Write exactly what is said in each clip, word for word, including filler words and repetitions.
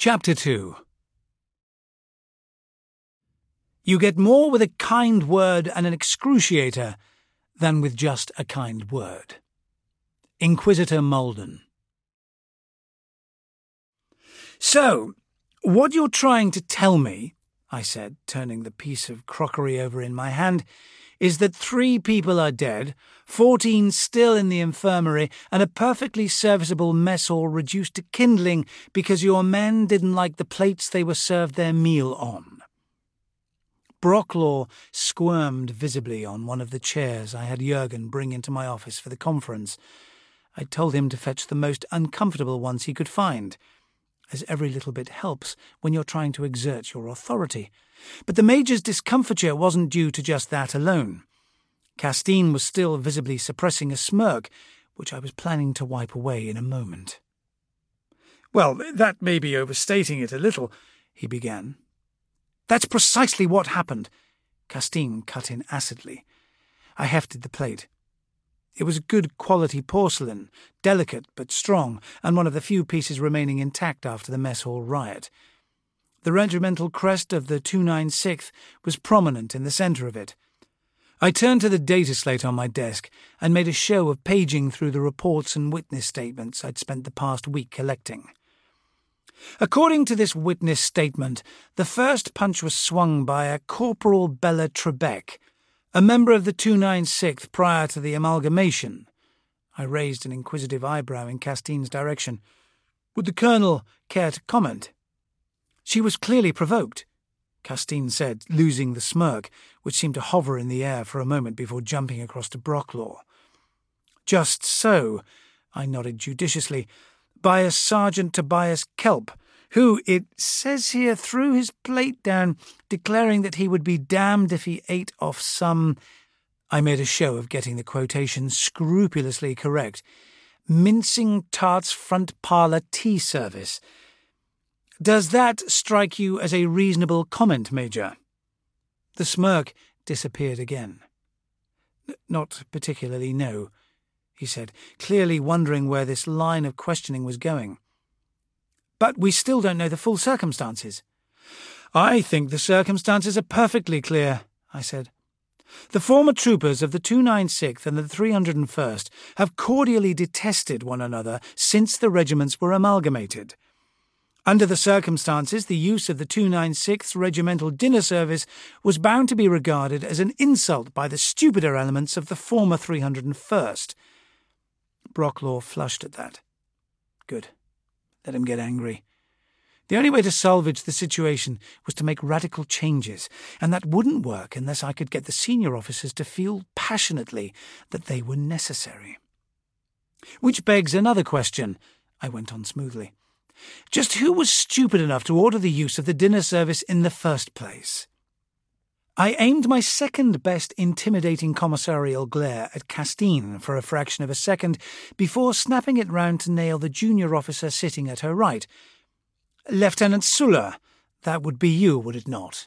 Chapter two. You get more with a kind word and an excruciator than with just a kind word. Inquisitor Malden. So, what you're trying to tell me, I said, turning the piece of crockery over in my hand, is that three people are dead, fourteen still in the infirmary, and a perfectly serviceable mess hall reduced to kindling because your men didn't like the plates they were served their meal on. Brocklaw squirmed visibly on one of the chairs I had Jurgen bring into my office for the conference. I told him to fetch the most uncomfortable ones he could find, as every little bit helps when you're trying to exert your authority. But the Major's discomfiture wasn't due to just that alone. Castine was still visibly suppressing a smirk, which I was planning to wipe away in a moment. "Well, that may be overstating it a little," he began. "That's precisely what happened," Castine cut in acidly. I hefted the plate. It was good quality porcelain, delicate but strong, and one of the few pieces remaining intact after the mess hall riot. The regimental crest of the two ninety-sixth was prominent in the centre of it. I turned to the data slate on my desk and made a show of paging through the reports and witness statements I'd spent the past week collecting. According to this witness statement, the first punch was swung by a Corporal Bella Trebek, a member of the two ninety-sixth prior to the amalgamation. I raised an inquisitive eyebrow in Castine's direction. Would the Colonel care to comment? She was clearly provoked, Castine said, losing the smirk, which seemed to hover in the air for a moment before jumping across to Brocklaw. Just so, I nodded judiciously, by a Sergeant Tobias Kelp, who, it says here, threw his plate down, declaring that he would be damned if he ate off some— I made a show of getting the quotation scrupulously correct— mincing tarts front parlour tea service. Does that strike you as a reasonable comment, Major? The smirk disappeared again. Not particularly, no, he said, clearly wondering where this line of questioning was going. But we still don't know the full circumstances. I think the circumstances are perfectly clear, I said. The former troopers of the two ninety-sixth and the three hundred first have cordially detested one another since the regiments were amalgamated. Under the circumstances, the use of the two ninety-sixth regimental dinner service was bound to be regarded as an insult by the stupider elements of the former three hundred first. Brocklaw flushed at that. Good. Let him get angry. The only way to salvage the situation was to make radical changes, and that wouldn't work unless I could get the senior officers to feel passionately that they were necessary. Which begs another question, I went on smoothly. Just who was stupid enough to order the use of the dinner service in the first place? I aimed my second-best intimidating commissarial glare at Castine for a fraction of a second before snapping it round to nail the junior officer sitting at her right. Lieutenant Suller, that would be you, would it not?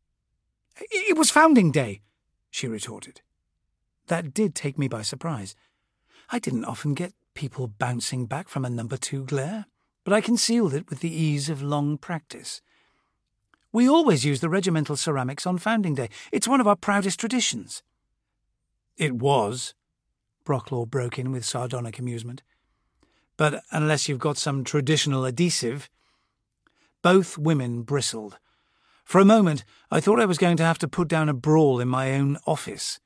It was Founding Day, she retorted. That did take me by surprise. I didn't often get people bouncing back from a number two glare, but I concealed it with the ease of long practice. We always use the regimental ceramics on Founding Day. It's one of our proudest traditions. It was, Brocklaw broke in with sardonic amusement. But unless you've got some traditional adhesive. Both women bristled. For a moment, I thought I was going to have to put down a brawl in my own office.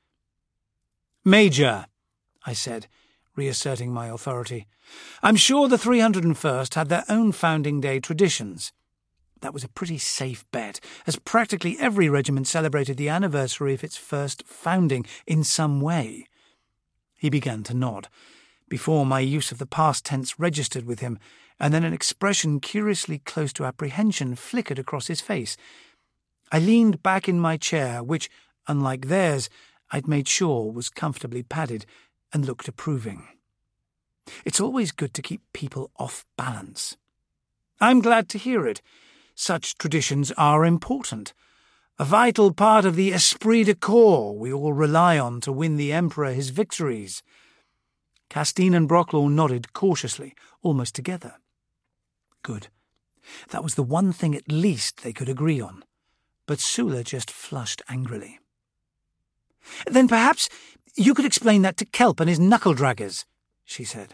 Major, I said, reasserting my authority, I'm sure the three hundred first had their own Founding Day traditions. That was a pretty safe bet, as practically every regiment celebrated the anniversary of its first founding in some way. He began to nod, before my use of the past tense registered with him, and then an expression curiously close to apprehension flickered across his face. I leaned back in my chair, which, unlike theirs, I'd made sure was comfortably padded, and looked approving. It's always good to keep people off balance. I'm glad to hear it. Such traditions are important, a vital part of the esprit de corps we all rely on to win the Emperor his victories. Castine and Brocklaw nodded cautiously, almost together. Good. That was the one thing at least they could agree on. But Sula just flushed angrily. "Then perhaps you could explain that to Kelp and his knuckle-draggers," she said.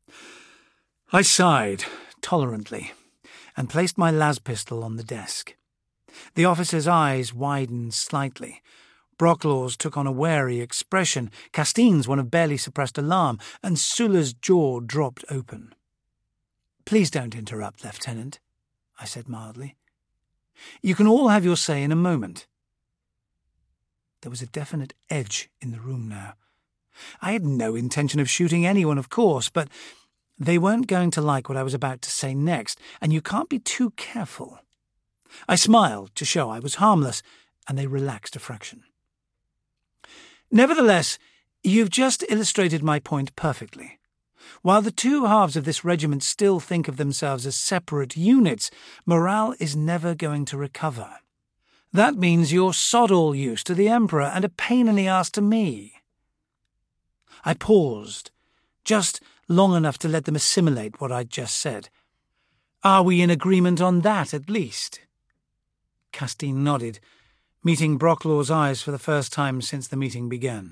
I sighed tolerantly and placed my las pistol on the desk. The officer's eyes widened slightly. Brocklaw's took on a wary expression, Castine's one of barely suppressed alarm, and Sula's jaw dropped open. "Please don't interrupt, Lieutenant," I said mildly. "You can all have your say in a moment." There was a definite edge in the room now. I had no intention of shooting anyone, of course, but they weren't going to like what I was about to say next, and you can't be too careful. I smiled to show I was harmless, and they relaxed a fraction. "Nevertheless, you've just illustrated my point perfectly. While the two halves of this regiment still think of themselves as separate units, morale is never going to recover. That means you're sod-all use to the Emperor and a pain in the arse to me." I paused, just long enough to let them assimilate what I'd just said. "Are we in agreement on that, at least?" Castine nodded, meeting Brocklaw's eyes for the first time since the meeting began.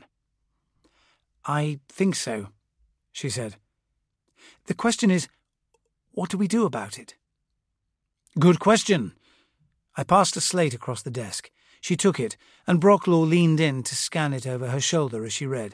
"I think so," she said. "The question is, what do we do about it?" "Good question." I passed a slate across the desk. She took it, and Brocklaw leaned in to scan it over her shoulder as she read.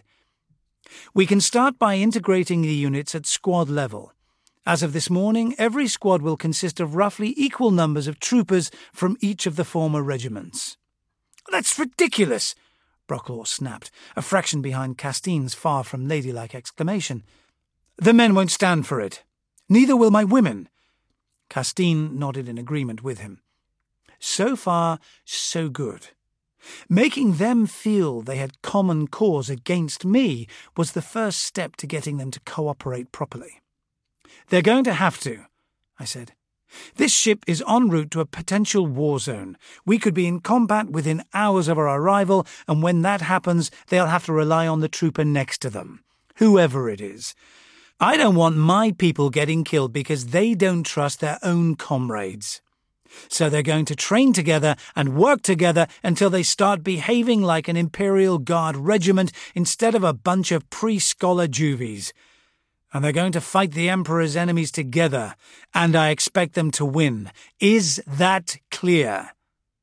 "We can start by integrating the units at squad level. As of this morning, every squad will consist of roughly equal numbers of troopers from each of the former regiments." "That's ridiculous!" Brocklaw snapped, a fraction behind Castine's far from ladylike exclamation. "The men won't stand for it. Neither will my women." Castine nodded in agreement with him. So far, so good. Making them feel they had common cause against me was the first step to getting them to cooperate properly. "They're going to have to," I said. "This ship is en route to a potential war zone. We could be in combat within hours of our arrival, and when that happens, they'll have to rely on the trooper next to them, whoever it is. I don't want my people getting killed because they don't trust their own comrades. So they're going to train together and work together until they start behaving like an Imperial Guard regiment instead of a bunch of pre-scholar juvies. And they're going to fight the Emperor's enemies together, and I expect them to win. Is that clear?"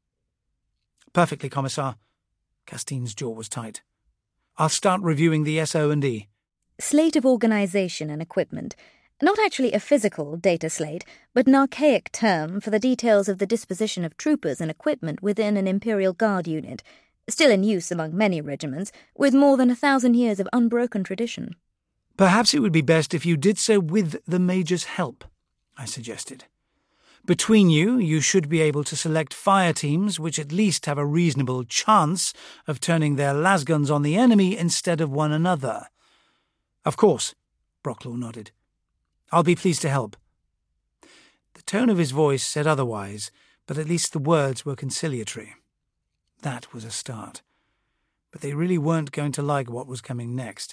"Perfectly, Commissar." Castine's jaw was tight. "I'll start reviewing the S O and E. Slate of organisation and equipment. Not actually a physical data slate, but an archaic term for the details of the disposition of troopers and equipment within an Imperial Guard unit, still in use among many regiments, with more than a thousand years of unbroken tradition." "Perhaps it would be best if you did so with the Major's help," I suggested. "Between you, you should be able to select fire teams which at least have a reasonable chance of turning their lasguns on the enemy instead of one another." "Of course," Brocklaw nodded. "I'll be pleased to help." The tone of his voice said otherwise, but at least the words were conciliatory. That was a start. But they really weren't going to like what was coming next.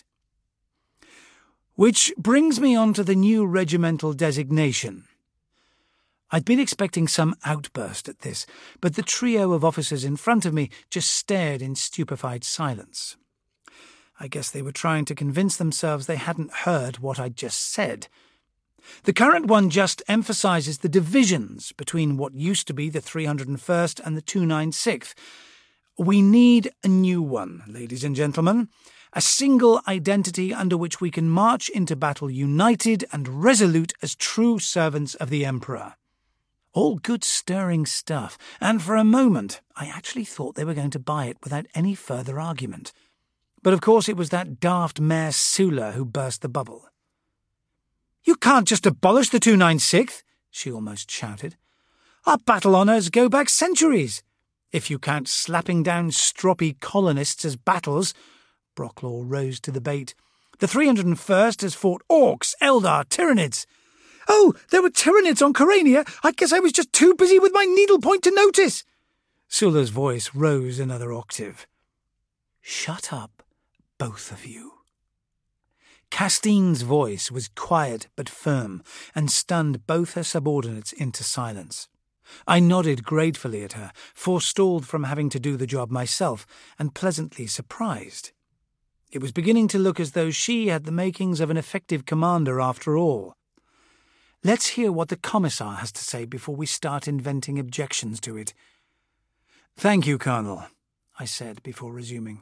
Which brings me on to the new regimental designation. I'd been expecting some outburst at this, but the trio of officers in front of me just stared in stupefied silence. I guess they were trying to convince themselves they hadn't heard what I'd just said. The current one just emphasises the divisions between what used to be the three hundred first and the two ninety-sixth. We need a new one, ladies and gentlemen. A single identity under which we can march into battle united and resolute as true servants of the Emperor. All good stirring stuff, and for a moment I actually thought they were going to buy it without any further argument. But of course it was that daft Mayor Sula who burst the bubble. "You can't just abolish the two ninety-sixth," she almost shouted. "Our battle honours go back centuries. If you count slapping down stroppy colonists as battles." Brocklaw rose to the bait. "The three hundred first has fought orcs, Eldar, Tyranids." "Oh, there were Tyranids on Corania. I guess I was just too busy with my needlepoint to notice." Sula's voice rose another octave. "Shut up, both of you." Castine's voice was quiet but firm, and stunned both her subordinates into silence. I nodded gratefully at her, forestalled from having to do the job myself, and pleasantly surprised. It was beginning to look as though she had the makings of an effective commander after all. Let's hear what the Commissar has to say before we start inventing objections to it. Thank you, Colonel, I said before resuming.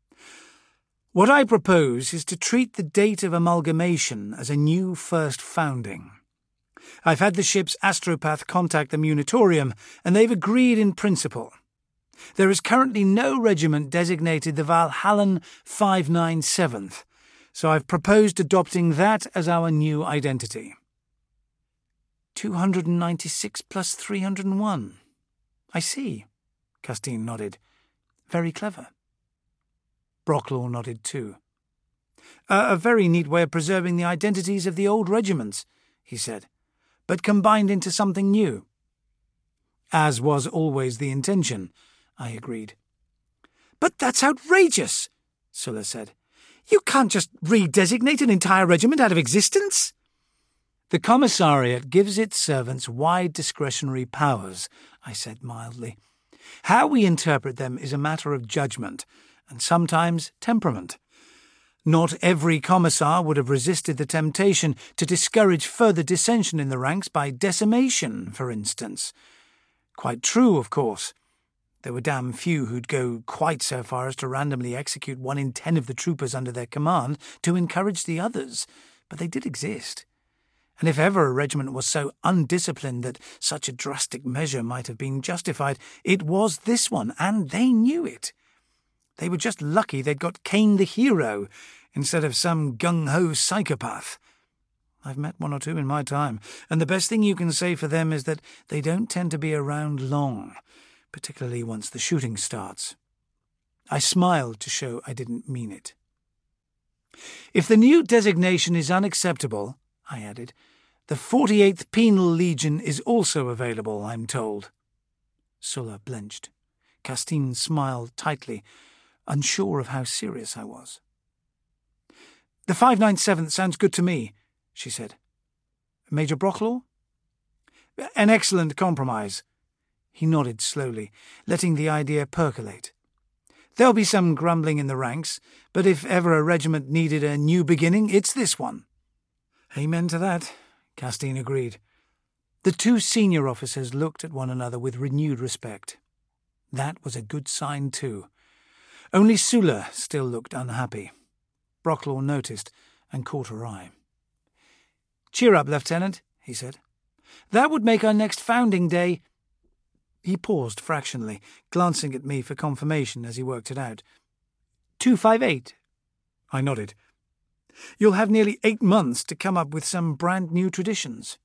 What I propose is to treat the date of amalgamation as a new first founding. I've had the ship's astropath contact the Munitorium, and they've agreed in principle. There is currently no regiment designated the Valhallan five ninety-seventh, so I've proposed adopting that as our new identity. two hundred ninety-six plus three hundred one. I see, Castine nodded. Very clever. Brocklaw nodded too. Uh, a very neat way of preserving the identities of the old regiments, he said, but combined into something new. As was always the intention, I agreed. But that's outrageous, Sulla said. You can't just redesignate an entire regiment out of existence. The Commissariat gives its servants wide discretionary powers, I said mildly. How we interpret them is a matter of judgment, and sometimes temperament. Not every commissar would have resisted the temptation to discourage further dissension in the ranks by decimation, for instance. Quite true, of course. There were damn few who'd go quite so far as to randomly execute one in ten of the troopers under their command to encourage the others, but they did exist. And if ever a regiment was so undisciplined that such a drastic measure might have been justified, it was this one, and they knew it. They were just lucky they'd got Kane the hero instead of some gung-ho psychopath. I've met one or two in my time, and the best thing you can say for them is that they don't tend to be around long, particularly once the shooting starts. I smiled to show I didn't mean it. If the new designation is unacceptable, I added, the forty-eighth Penal Legion is also available, I'm told. Sulla blenched. Castine smiled tightly, unsure of how serious I was. The five ninety-seventh sounds good to me, she said. Major Brocklaw? An excellent compromise. He nodded slowly, letting the idea percolate. There'll be some grumbling in the ranks, but if ever a regiment needed a new beginning, it's this one. Amen to that, Castine agreed. The two senior officers looked at one another with renewed respect. That was a good sign too. Only Sulla still looked unhappy. Brocklaw noticed and caught her eye. Cheer up, Lieutenant, he said. That would make our next founding day... He paused fractionally, glancing at me for confirmation as he worked it out. two five eight. I nodded. You'll have nearly eight months to come up with some brand new traditions.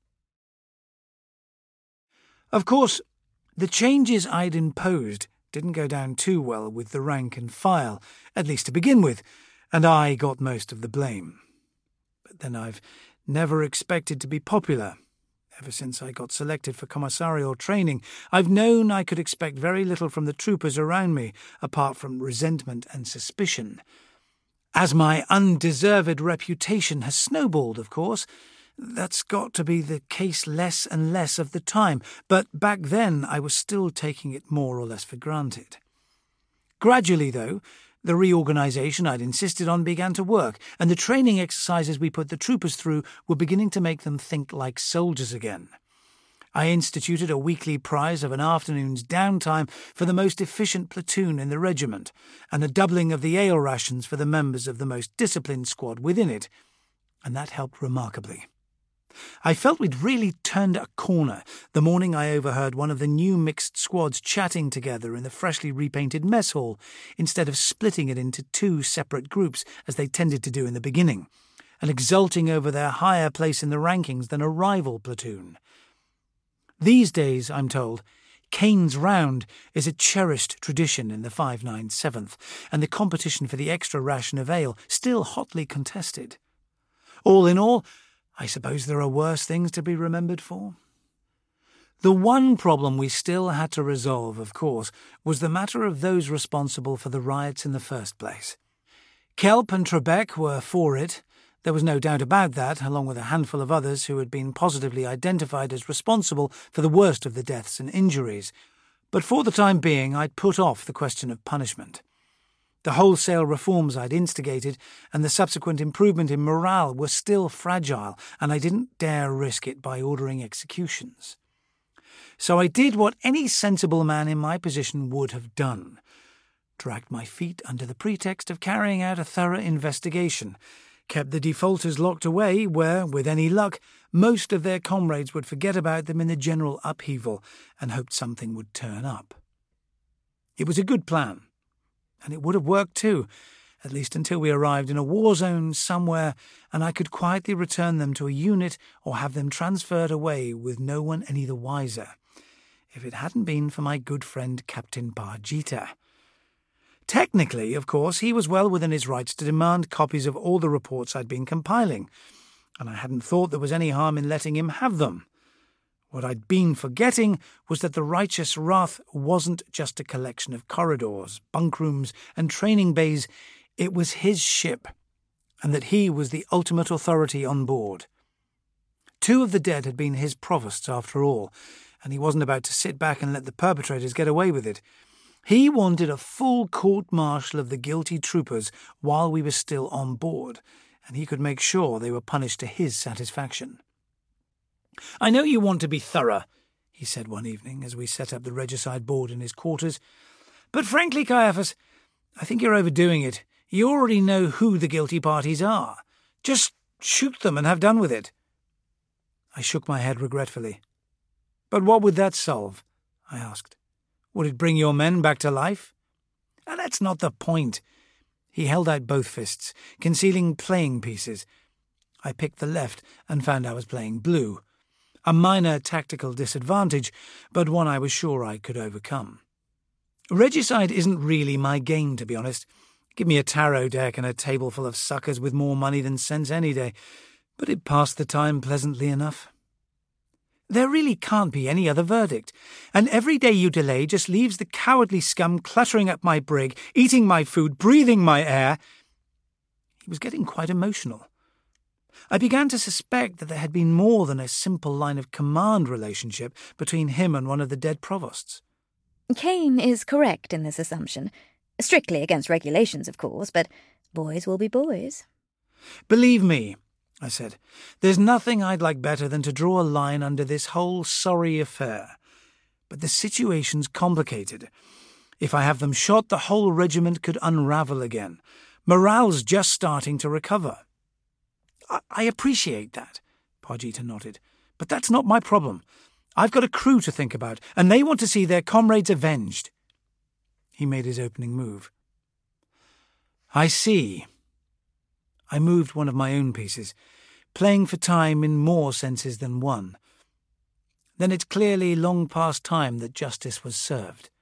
Of course, the changes I'd imposed didn't go down too well with the rank and file, at least to begin with, and I got most of the blame. But then I've never expected to be popular. Ever since I got selected for commissarial training, I've known I could expect very little from the troopers around me, apart from resentment and suspicion. As my undeserved reputation has snowballed, of course, that's got to be the case less and less of the time, but back then I was still taking it more or less for granted. Gradually, though, the reorganisation I'd insisted on began to work, and the training exercises we put the troopers through were beginning to make them think like soldiers again. I instituted a weekly prize of an afternoon's downtime for the most efficient platoon in the regiment, and a doubling of the ale rations for the members of the most disciplined squad within it, and that helped remarkably. I felt we'd really turned a corner the morning I overheard one of the new mixed squads chatting together in the freshly repainted mess hall, instead of splitting it into two separate groups as they tended to do in the beginning, and exulting over their higher place in the rankings than a rival platoon. These days, I'm told, Kane's Round is a cherished tradition in the five ninety-seventh, and the competition for the extra ration of ale still hotly contested. All in all, I suppose there are worse things to be remembered for. The one problem we still had to resolve, of course, was the matter of those responsible for the riots in the first place. Kelp and Trebek were for it, There was no doubt about that, along with a handful of others who had been positively identified as responsible for the worst of the deaths and injuries. But for the time being, I'd put off the question of punishment. The wholesale reforms I'd instigated and the subsequent improvement in morale were still fragile, and I didn't dare risk it by ordering executions. So I did what any sensible man in my position would have done. Dragged my feet under the pretext of carrying out a thorough investigation, kept the defaulters locked away where, with any luck, most of their comrades would forget about them in the general upheaval, and hoped something would turn up. It was a good plan. And it would have worked too, at least until we arrived in a war zone somewhere and I could quietly return them to a unit or have them transferred away with no one any the wiser, if it hadn't been for my good friend Captain Bajita. Technically, of course, he was well within his rights to demand copies of all the reports I'd been compiling, and I hadn't thought there was any harm in letting him have them. What I'd been forgetting was that the Righteous Wrath wasn't just a collection of corridors, bunk rooms, and training bays. It was his ship, and that he was the ultimate authority on board. Two of the dead had been his provosts, after all, and he wasn't about to sit back and let the perpetrators get away with it. He wanted a full court-martial of the guilty troopers while we were still on board, and he could make sure they were punished to his satisfaction. "I know you want to be thorough," he said one evening as we set up the regicide board in his quarters, "but frankly, Caiaphas, I think you're overdoing it. You already know who the guilty parties are. Just shoot them and have done with it." I shook my head regretfully. "But what would that solve?" I asked. "Would it bring your men back to life?" "Ah, that's not the point." He held out both fists, concealing playing pieces. I picked the left and found I was playing blue. A minor tactical disadvantage, but one I was sure I could overcome. Regicide isn't really my game, to be honest. Give me a tarot deck and a table full of suckers with more money than sense any day, but it passed the time pleasantly enough. There really can't be any other verdict, and every day you delay just leaves the cowardly scum cluttering up my brig, eating my food, breathing my air. He was getting quite emotional. I began to suspect that there had been more than a simple line of command relationship between him and one of the dead provosts. Kane is correct in this assumption. Strictly against regulations, of course, but boys will be boys. "Believe me," I said, "there's nothing I'd like better than to draw a line under this whole sorry affair. But the situation's complicated. If I have them shot, the whole regiment could unravel again. Morale's just starting to recover." I, I appreciate that, Bajita nodded, "but that's not my problem. I've got a crew to think about, and they want to see their comrades avenged." He made his opening move. "I see." I moved one of my own pieces, playing for time in more senses than one. Then it's clearly long past time that justice was served.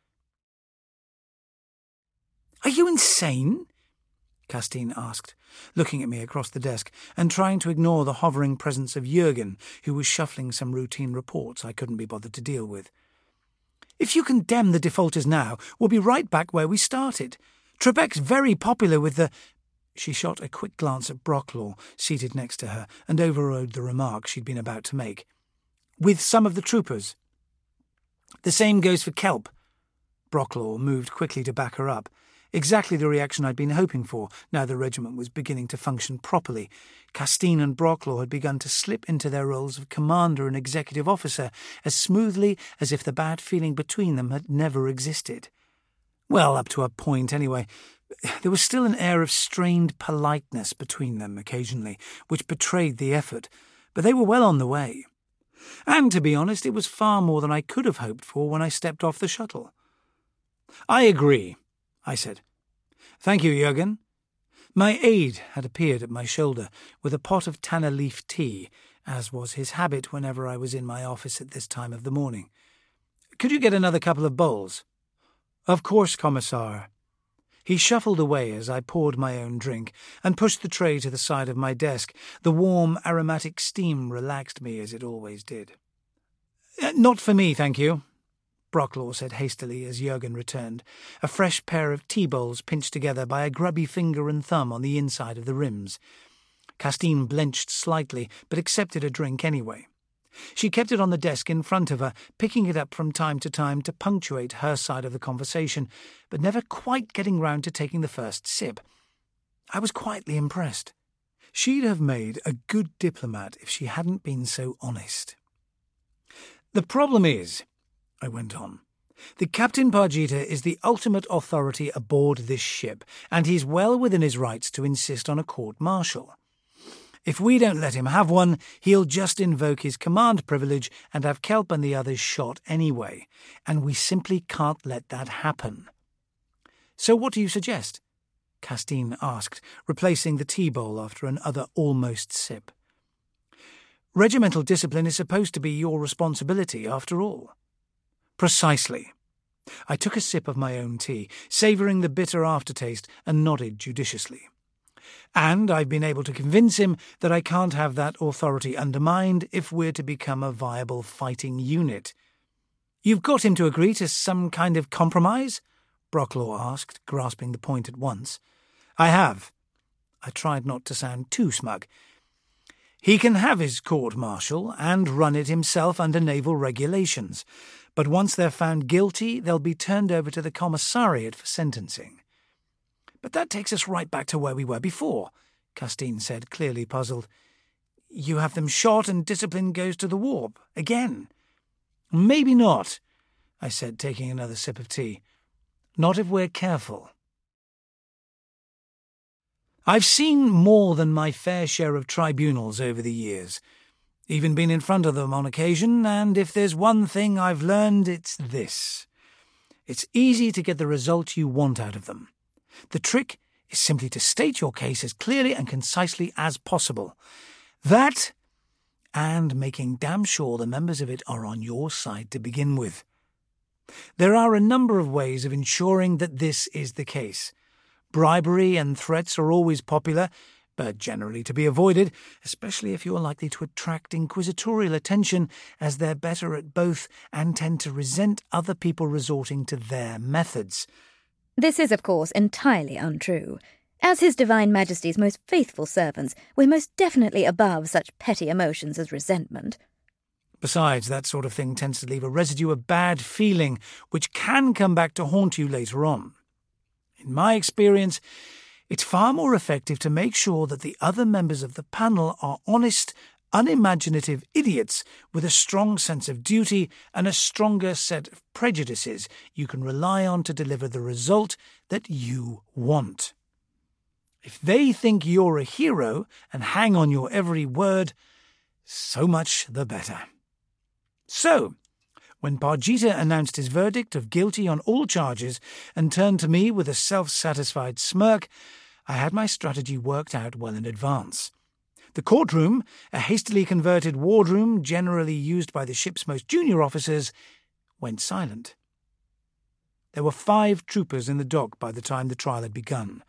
"Are you insane?" Castine asked, looking at me across the desk and trying to ignore the hovering presence of Jurgen, who was shuffling some routine reports I couldn't be bothered to deal with. "If you condemn the defaulters now, we'll be right back where we started. Trebek's very popular with the—" She shot a quick glance at Brocklaw, seated next to her, and overrode the remark she'd been about to make. "With some of the troopers." "The same goes for Kelp." Brocklaw moved quickly to back her up. Exactly the reaction I'd been hoping for, now the regiment was beginning to function properly. Castine and Brocklaw had begun to slip into their roles of commander and executive officer as smoothly as if the bad feeling between them had never existed. Well, up to a point, anyway. There was still an air of strained politeness between them occasionally, which betrayed the effort, but they were well on the way. And, to be honest, it was far more than I could have hoped for when I stepped off the shuttle. "I agree," I said. "Thank you, Jurgen." My aide had appeared at my shoulder with a pot of tanner leaf tea, as was his habit whenever I was in my office at this time of the morning. "Could you get another couple of bowls?" "Of course, Commissar." He shuffled away as I poured my own drink and pushed the tray to the side of my desk. The warm, aromatic steam relaxed me as it always did. "Not for me, thank you," Brocklaw said hastily as Jurgen returned, a fresh pair of tea bowls pinched together by a grubby finger and thumb on the inside of the rims. Castine blenched slightly, but accepted a drink anyway. She kept it on the desk in front of her, picking it up from time to time to punctuate her side of the conversation, but never quite getting round to taking the first sip. I was quietly impressed. She'd have made a good diplomat if she hadn't been so honest. "The problem is," I went on, "that Captain Pargita is the ultimate authority aboard this ship, and he's well within his rights to insist on a court-martial. If we don't let him have one, he'll just invoke his command privilege and have Kelp and the others shot anyway, and we simply can't let that happen." "So what do you suggest?" Castine asked, replacing the tea bowl after another almost sip. "Regimental discipline is supposed to be your responsibility, after all." "Precisely." I took a sip of my own tea, savouring the bitter aftertaste, and nodded judiciously. "And I've been able to convince him that I can't have that authority undermined if we're to become a viable fighting unit." "You've got him to agree to some kind of compromise?" Brocklaw asked, grasping the point at once. "I have." I tried not to sound too smug. "He can have his court-martial and run it himself under naval regulations, but once they're found guilty, they'll be turned over to the commissariat for sentencing." "But that takes us right back to where we were before," Castine said, clearly puzzled. "You have them shot and discipline goes to the warp, again." "Maybe not," I said, taking another sip of tea. "Not if we're careful." I've seen more than my fair share of tribunals over the years, even been in front of them on occasion, and if there's one thing I've learned, it's this. It's easy to get the result you want out of them. The trick is simply to state your case as clearly and concisely as possible. That, and making damn sure the members of it are on your side to begin with. There are a number of ways of ensuring that this is the case. Bribery and threats are always popular, but generally to be avoided, especially if you're likely to attract inquisitorial attention, as they're better at both and tend to resent other people resorting to their methods. This is, of course, entirely untrue. As His Divine Majesty's most faithful servants, we're most definitely above such petty emotions as resentment. Besides, that sort of thing tends to leave a residue of bad feeling, which can come back to haunt you later on. In my experience, it's far more effective to make sure that the other members of the panel are honest, unimaginative idiots with a strong sense of duty and a stronger set of prejudices you can rely on to deliver the result that you want. If they think you're a hero and hang on your every word, so much the better. So, when Pargita announced his verdict of guilty on all charges and turned to me with a self-satisfied smirk, I had my strategy worked out well in advance. The courtroom, a hastily converted wardroom generally used by the ship's most junior officers, went silent. There were five troopers in the dock by the time the trial had begun.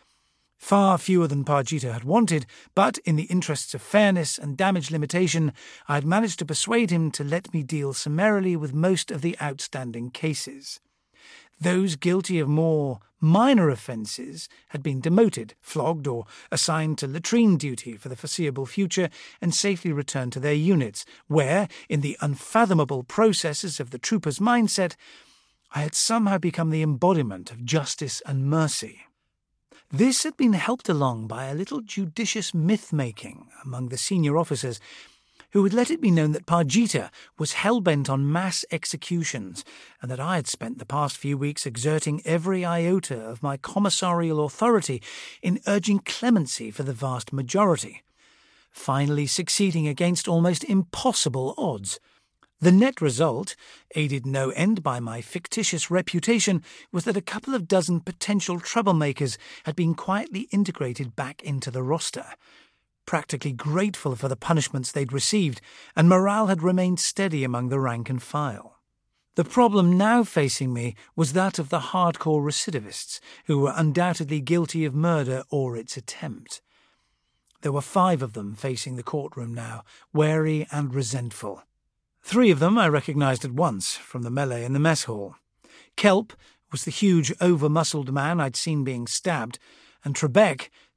Far fewer than Pargita had wanted, but in the interests of fairness and damage limitation, I had managed to persuade him to let me deal summarily with most of the outstanding cases. Those guilty of more minor offences had been demoted, flogged, or assigned to latrine duty for the foreseeable future and safely returned to their units, where, in the unfathomable processes of the trooper's mindset, I had somehow become the embodiment of justice and mercy. This had been helped along by a little judicious myth-making among the senior officers, who had let it be known that Pargita was hell-bent on mass executions, and that I had spent the past few weeks exerting every iota of my commissarial authority in urging clemency for the vast majority, finally succeeding against almost impossible odds. The net result, aided no end by my fictitious reputation, was that a couple of dozen potential troublemakers had been quietly integrated back into the roster, practically grateful for the punishments they'd received, and morale had remained steady among the rank and file. The problem now facing me was that of the hardcore recidivists, who were undoubtedly guilty of murder or its attempt. There were five of them facing the courtroom now, wary and resentful. Three of them I recognised at once from the melee in the mess hall. Kelp was the huge, over-muscled man I'd seen being stabbed, and Trebek,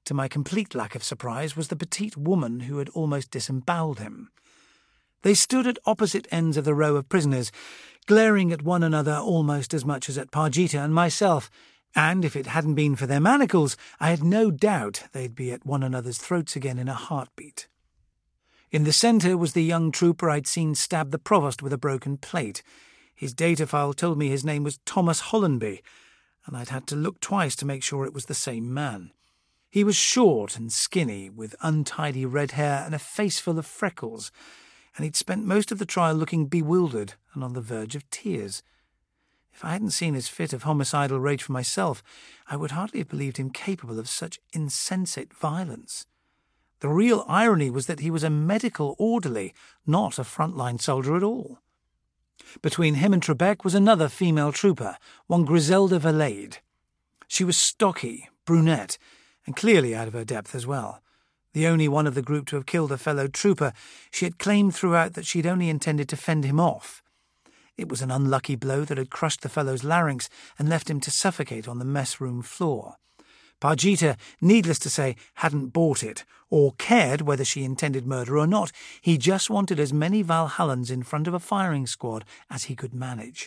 To my complete lack of surprise was the petite woman who had almost disemboweled him. They stood at opposite ends of the row of prisoners, glaring at one another almost as much as at Parjita and myself, and if it hadn't been for their manacles, I had no doubt they'd be at one another's throats again in a heartbeat. In the centre was the young trooper I'd seen stab the provost with a broken plate. His data file told me his name was Thomas Hollenby, and I'd had to look twice to make sure it was the same man. He was short and skinny, with untidy red hair and a face full of freckles, and he'd spent most of the trial looking bewildered and on the verge of tears. If I hadn't seen his fit of homicidal rage for myself, I would hardly have believed him capable of such insensate violence. The real irony was that he was a medical orderly, not a frontline soldier at all. Between him and Trebek was another female trooper, one Griselda Valade. She was stocky, brunette, and clearly out of her depth as well. The only one of the group to have killed a fellow trooper, she had claimed throughout that she'd only intended to fend him off. It was an unlucky blow that had crushed the fellow's larynx and left him to suffocate on the mess room floor. Parjita, needless to say, hadn't bought it, or cared whether she intended murder or not. He just wanted as many Valhallans in front of a firing squad as he could manage.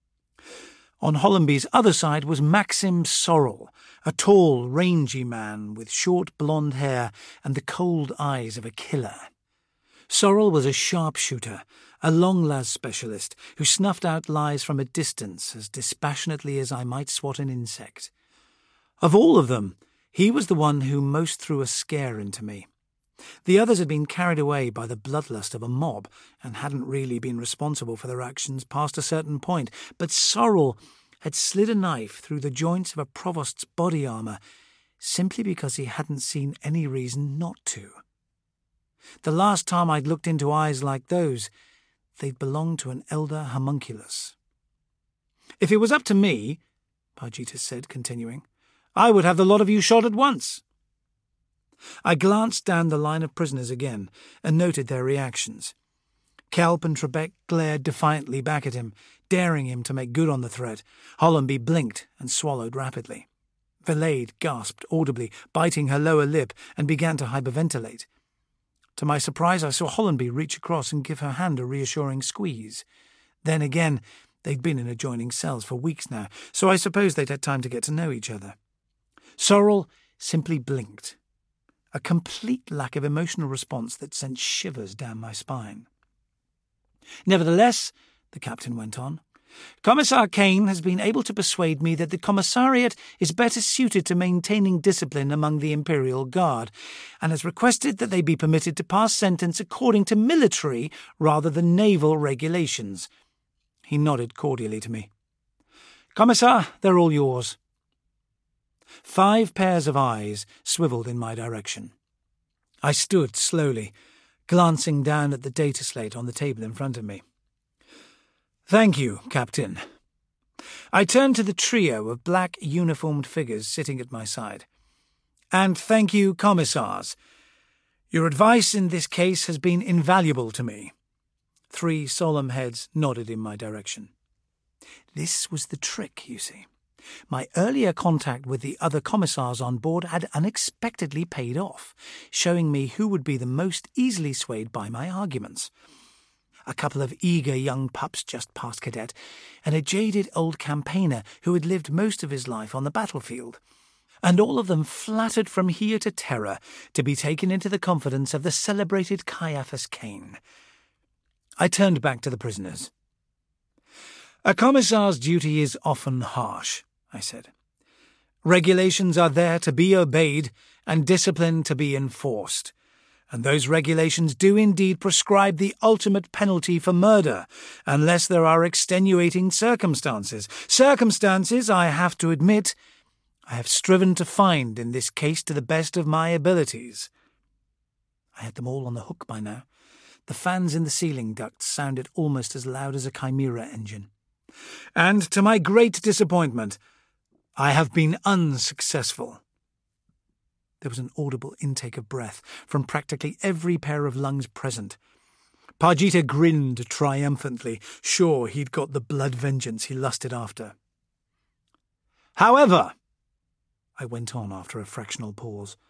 On Hollenby's other side was Maxim Sorrel, a tall, rangy man with short blonde hair and the cold eyes of a killer. Sorrel was a sharpshooter, a long-las specialist who snuffed out lies from a distance as dispassionately as I might swat an insect. Of all of them, he was the one who most threw a scare into me. The others had been carried away by the bloodlust of a mob and hadn't really been responsible for their actions past a certain point, but Sorrel had slid a knife through the joints of a provost's body armour simply because he hadn't seen any reason not to. The last time I'd looked into eyes like those, they'd belonged to an elder homunculus. "If it was up to me," Parjita said, continuing, "I would have the lot of you shot at once." I glanced down the line of prisoners again and noted their reactions. Kelp and Trebek glared defiantly back at him, daring him to make good on the threat. Hollenby blinked and swallowed rapidly. Valade gasped audibly, biting her lower lip, and began to hyperventilate. To my surprise, I saw Hollenby reach across and give her hand a reassuring squeeze. Then again, they'd been in adjoining cells for weeks now, so I suppose they'd had time to get to know each other. Sorrel simply blinked, a complete lack of emotional response that sent shivers down my spine. "Nevertheless," the captain went on, "Commissar Kane has been able to persuade me that the commissariat is better suited to maintaining discipline among the Imperial Guard, and has requested that they be permitted to pass sentence according to military rather than naval regulations." He nodded cordially to me. "Commissar, they're all yours." Five pairs of eyes swivelled in my direction. I stood slowly, glancing down at the data slate on the table in front of me. "Thank you, Captain." I turned to the trio of black uniformed figures sitting at my side. "And thank you, Commissars. Your advice in this case has been invaluable to me." Three solemn heads nodded in my direction. This was the trick, you see. My earlier contact with the other commissars on board had unexpectedly paid off, showing me who would be the most easily swayed by my arguments. A couple of eager young pups just past cadet, and a jaded old campaigner who had lived most of his life on the battlefield. And all of them flattered from here to terror to be taken into the confidence of the celebrated Caiaphas Kane. I turned back to the prisoners. "A commissar's duty is often harsh," I said. "Regulations are there to be obeyed and discipline to be enforced. And those regulations do indeed prescribe the ultimate penalty for murder, unless there are extenuating circumstances. Circumstances, I have to admit, I have striven to find in this case to the best of my abilities." I had them all on the hook by now. The fans in the ceiling ducts sounded almost as loud as a Chimera engine. "And to my great disappointment, I have been unsuccessful." There was an audible intake of breath from practically every pair of lungs present. Parjita grinned triumphantly, sure he'd got the blood vengeance he lusted after. "However," I went on after a fractional pause,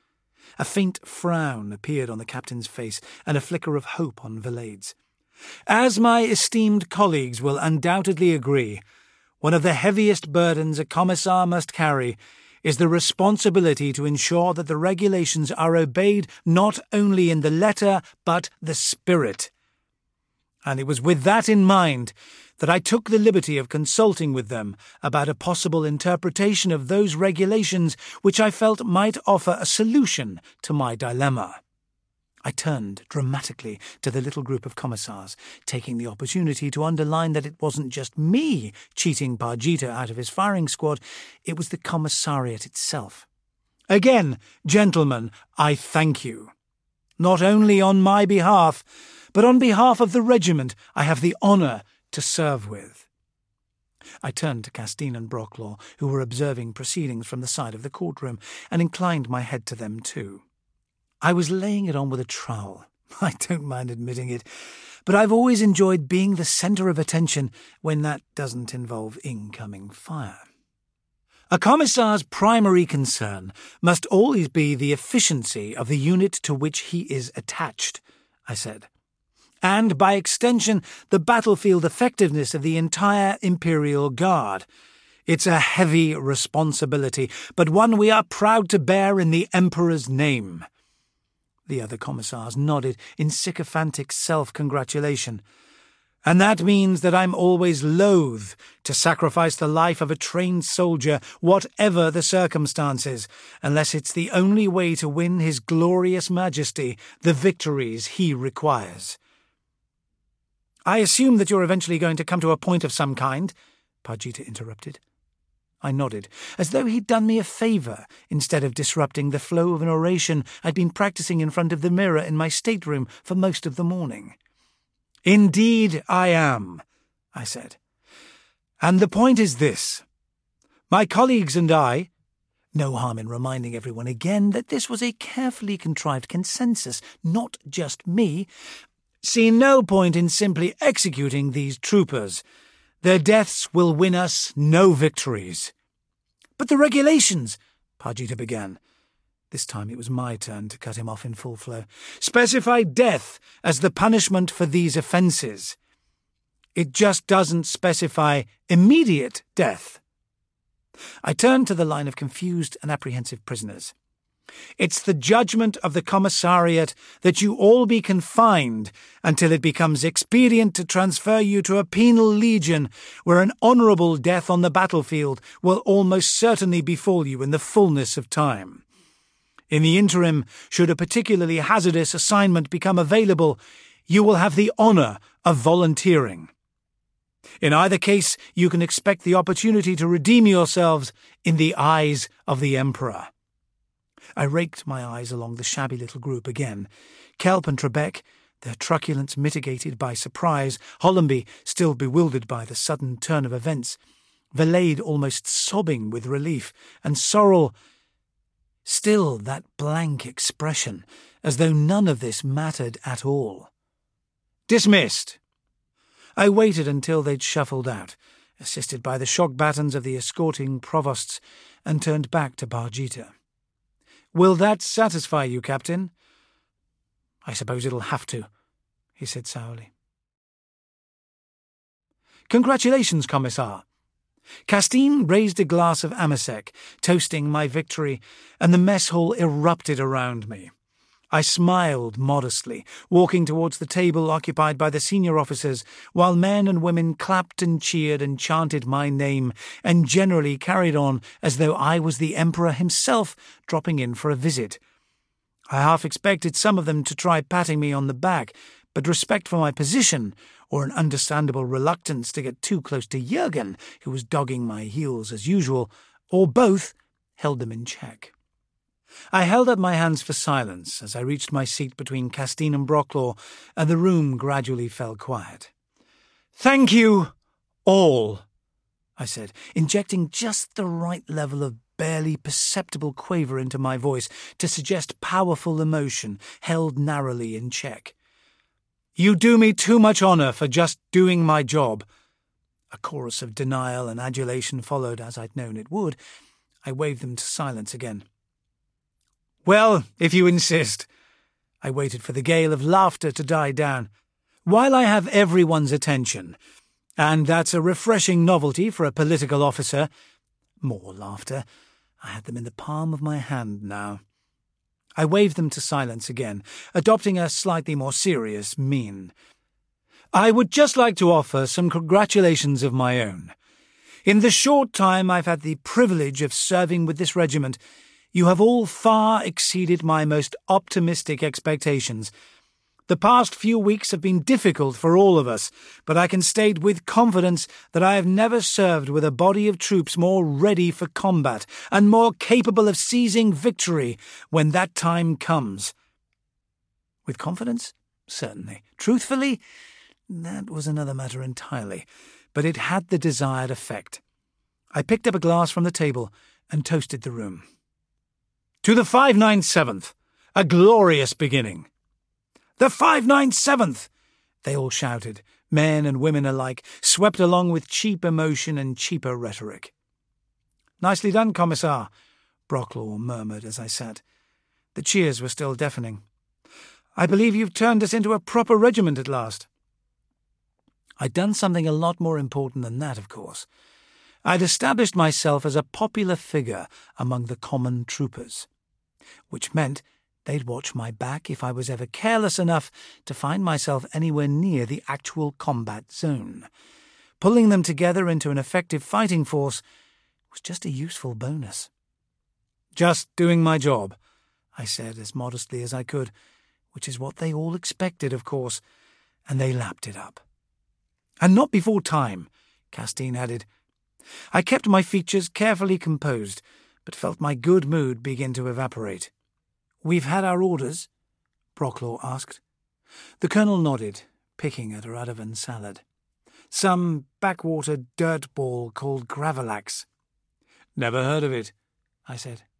A faint frown appeared on the captain's face, and a flicker of hope on Valade's. "As my esteemed colleagues will undoubtedly agree, one of the heaviest burdens a commissar must carry is the responsibility to ensure that the regulations are obeyed not only in the letter but the spirit. And it was with that in mind that I took the liberty of consulting with them about a possible interpretation of those regulations which I felt might offer a solution to my dilemma." I turned dramatically to the little group of commissars, taking the opportunity to underline that it wasn't just me cheating Bargita out of his firing squad, it was the commissariat itself. "Again, gentlemen, I thank you. Not only on my behalf, but on behalf of the regiment I have the honour to serve with." I turned to Castine and Brocklaw, who were observing proceedings from the side of the courtroom, and inclined my head to them too. I was laying it on with a trowel. I don't mind admitting it, but I've always enjoyed being the centre of attention when that doesn't involve incoming fire. "A commissar's primary concern must always be the efficiency of the unit to which he is attached," I said, "and, by extension, the battlefield effectiveness of the entire Imperial Guard. It's a heavy responsibility, but one we are proud to bear in the Emperor's name." The other commissars nodded in sycophantic self-congratulation. "And that means that I'm always loath to sacrifice the life of a trained soldier, whatever the circumstances, unless it's the only way to win His Glorious Majesty the victories he requires." "I assume that you're eventually going to come to a point of some kind," Bargita interrupted. I nodded, as though he'd done me a favour, instead of disrupting the flow of an oration I'd been practising in front of the mirror in my stateroom for most of the morning. "Indeed I am," I said. "And the point is this. My colleagues and I—" No harm in reminding everyone again that this was a carefully contrived consensus, not just me— "see no point in simply executing these troopers. Their deaths will win us no victories." "But the regulations," Bargita began. This time it was my turn to cut him off in full flow. "Specify death as the punishment for these offences. It just doesn't specify immediate death." I turned to the line of confused and apprehensive prisoners. "It's the judgment of the commissariat that you all be confined until it becomes expedient to transfer you to a penal legion where an honourable death on the battlefield will almost certainly befall you in the fullness of time. In the interim, should a particularly hazardous assignment become available, you will have the honour of volunteering. In either case, you can expect the opportunity to redeem yourselves in the eyes of the Emperor." I raked my eyes along the shabby little group again. Kelp and Trebek, their truculence mitigated by surprise, Hollamby still bewildered by the sudden turn of events, Valade almost sobbing with relief, and Sorrel still that blank expression, as though none of this mattered at all. "Dismissed." I waited until they'd shuffled out, assisted by the shock batons of the escorting provosts, and turned back to Bargita. "Will that satisfy you, Captain?" "I suppose it'll have to," he said sourly. "Congratulations, Commissar." Castine raised a glass of Amasec, toasting my victory, and the mess hall erupted around me. I smiled modestly, walking towards the table occupied by the senior officers, while men and women clapped and cheered and chanted my name, and generally carried on as though I was the Emperor himself dropping in for a visit. I half expected some of them to try patting me on the back, but respect for my position, or an understandable reluctance to get too close to Jurgen, who was dogging my heels as usual, or both, held them in check. I held up my hands for silence as I reached my seat between Castine and Brocklaw, and the room gradually fell quiet. "Thank you, all," I said, injecting just the right level of barely perceptible quaver into my voice to suggest powerful emotion held narrowly in check. "You do me too much honour for just doing my job." A chorus of denial and adulation followed, as I'd known it would. I waved them to silence again. Well, if you insist. I waited for the gale of laughter to die down. While I have everyone's attention, and that's a refreshing novelty for a political officer, more laughter. I had them in the palm of my hand now. I waved them to silence again, adopting a slightly more serious mien. I would just like to offer some congratulations of my own. In the short time I've had the privilege of serving with this regiment, you have all far exceeded my most optimistic expectations. The past few weeks have been difficult for all of us, but I can state with confidence that I have never served with a body of troops more ready for combat and more capable of seizing victory when that time comes. With confidence? Certainly. Truthfully? That was another matter entirely, but it had the desired effect. I picked up a glass from the table and toasted the room. To the five ninety-seventh, a glorious beginning. The five ninety-seventh! They all shouted, men and women alike, swept along with cheap emotion and cheaper rhetoric. Nicely done, Commissar, Brocklaw murmured as I sat. The cheers were still deafening. I believe you've turned us into a proper regiment at last. I'd done something a lot more important than that, of course. I'd established myself as a popular figure among the common troopers, which meant they'd watch my back if I was ever careless enough to find myself anywhere near the actual combat zone. Pulling them together into an effective fighting force was just a useful bonus. Just doing my job, I said as modestly as I could, which is what they all expected, of course, and they lapped it up. And not before time, Castine added. I kept my features carefully composed, but felt my good mood begin to evaporate. "We've had our orders?" Brocklaw asked. The colonel nodded, picking at a Radovan salad. "Some backwater dirt ball called Gravelax." "Never heard of it," I said.